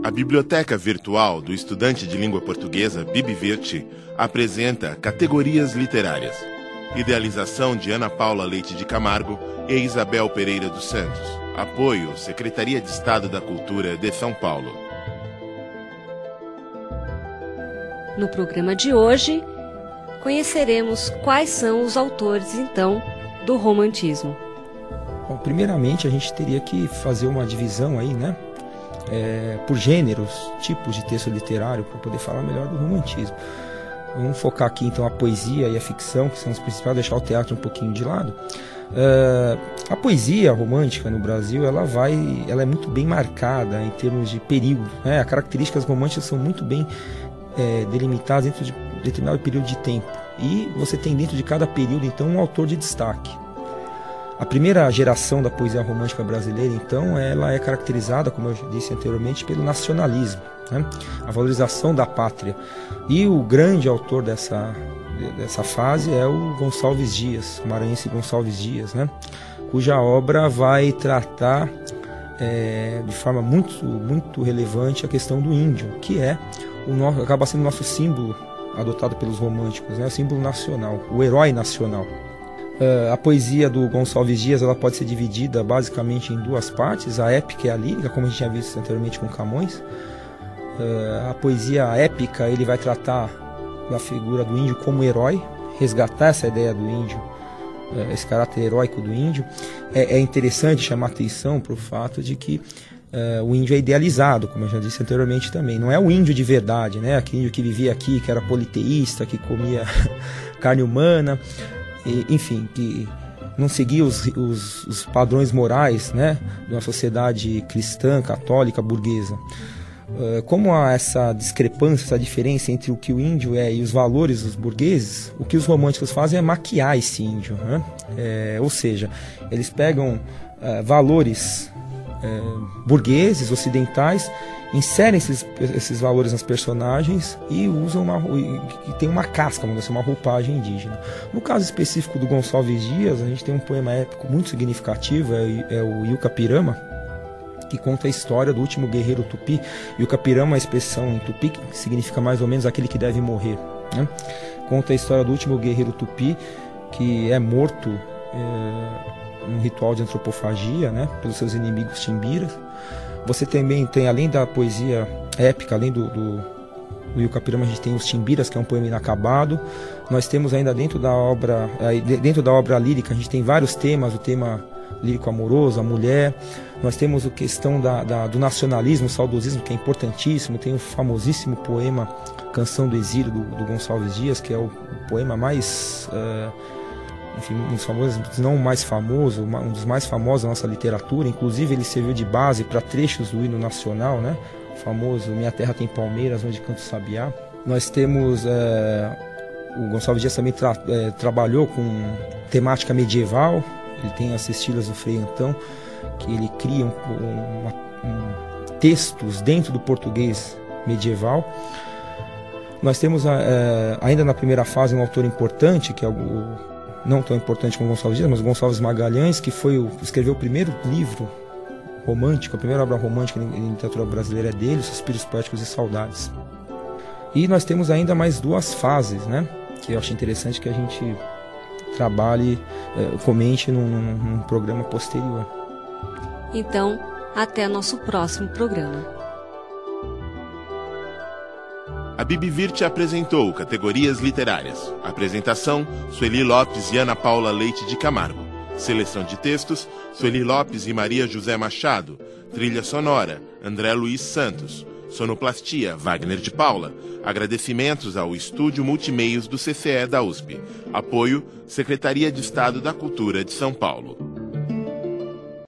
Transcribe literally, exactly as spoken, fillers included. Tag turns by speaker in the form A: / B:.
A: A Biblioteca Virtual do Estudante de Língua Portuguesa, BibVirt, apresenta Categorias Literárias. Idealização de Ana Paula Leite de Camargo e Isabel Pereira dos Santos. Apoio, Secretaria de Estado da Cultura de São Paulo.
B: No programa de hoje, conheceremos quais são os autores, então, do romantismo.
C: Bom, primeiramente, a gente teria que fazer uma divisão aí, né? É, por gêneros, tipos de texto literário, para poder falar melhor do romantismo. Vamos focar aqui então a poesia e a ficção, que são os principais, deixar o teatro um pouquinho de lado. Uh, a poesia romântica no Brasil, ela vai, ela é muito bem marcada em termos de período, né? As características românticas são muito bem é, delimitadas dentro de determinado período de tempo. E você tem dentro de cada período então um autor de destaque. A primeira geração da poesia romântica brasileira, então, ela é caracterizada, como eu disse anteriormente, pelo nacionalismo, né? A valorização da pátria. E o grande autor dessa, dessa fase é o Gonçalves Dias, o maranhense Gonçalves Dias, né? Cuja obra vai tratar é, de forma muito, muito relevante a questão do índio, que é o nosso, acaba sendo o nosso símbolo adotado pelos românticos, né? O símbolo nacional, o herói nacional. Uh, a poesia do Gonçalves Dias, ela pode ser dividida basicamente em duas partes, a épica e a lírica, como a gente tinha visto anteriormente com Camões. Uh, a poesia épica, ele vai tratar da figura do índio como herói, resgatar essa ideia do índio, uh, esse caráter heróico do índio. É, é interessante chamar atenção para o fato de que uh, o índio é idealizado, como eu já disse anteriormente também. Não é o índio de verdade, né? Aquele índio que vivia aqui, que era politeísta, que comia carne humana, e, enfim, que não seguia os, os, os padrões morais, né, de uma sociedade cristã, católica, burguesa. Uh, como há essa discrepância, essa diferença entre o que o índio é e os valores dos burgueses, o que os românticos fazem é maquiar esse índio, né? É, ou seja, eles pegam uh, valores uh, burgueses, ocidentais, inserem esses, esses valores nas personagens e usam uma, que tem uma casca, vamos dizer, uma roupagem indígena. No caso específico do Gonçalves Dias, a gente tem um poema épico muito significativo, é, é o Yucapirama, que conta a história do último guerreiro tupi. Yucapirama é uma expressão em tupi que significa mais ou menos aquele que deve morrer, né? Conta a história do último guerreiro tupi que é morto é, num ritual de antropofagia, né, pelos seus inimigos timbiras. Você também tem, além da poesia épica, além do, do, do Yucapirama, a gente tem os Timbiras, que é um poema inacabado. Nós temos ainda dentro da obra, dentro da obra lírica, a gente tem vários temas, o tema lírico amoroso, a mulher. Nós temos a questão da, da, do nacionalismo, o saudosismo, que é importantíssimo. Tem o famosíssimo poema Canção do Exílio, do, do Gonçalves Dias, que é o, o poema mais... Uh, enfim, um dos famosos, não o mais famoso, um dos mais famosos da nossa literatura. Inclusive ele serviu de base para trechos do hino nacional, né? O famoso Minha Terra Tem Palmeiras, onde canto sabiá. Nós temos, é, o Gonçalves Dias também tra, é, trabalhou com temática medieval. Ele tem as Cestílias do Frei Antão, que ele cria um, uma, um, textos dentro do português medieval. Nós temos, é, ainda na primeira fase, um autor importante, que é o não tão importante como Gonçalves Dias, mas Gonçalves Magalhães, que foi o, escreveu o primeiro livro romântico, a primeira obra romântica em literatura brasileira é dele, Suspiros Poéticos e Saudades. E nós temos ainda mais duas fases, né, que eu acho interessante que a gente trabalhe, eh, comente num, num, num programa posterior.
B: Então, até nosso próximo programa.
A: A BibVirt apresentou Categorias Literárias. Apresentação, Sueli Lopes e Ana Paula Leite de Camargo. Seleção de textos, Sueli Lopes e Maria José Machado. Trilha sonora, André Luiz Santos. Sonoplastia, Wagner de Paula. Agradecimentos ao Estúdio Multimeios do C C E da U S P. Apoio, Secretaria de Estado da Cultura de São Paulo.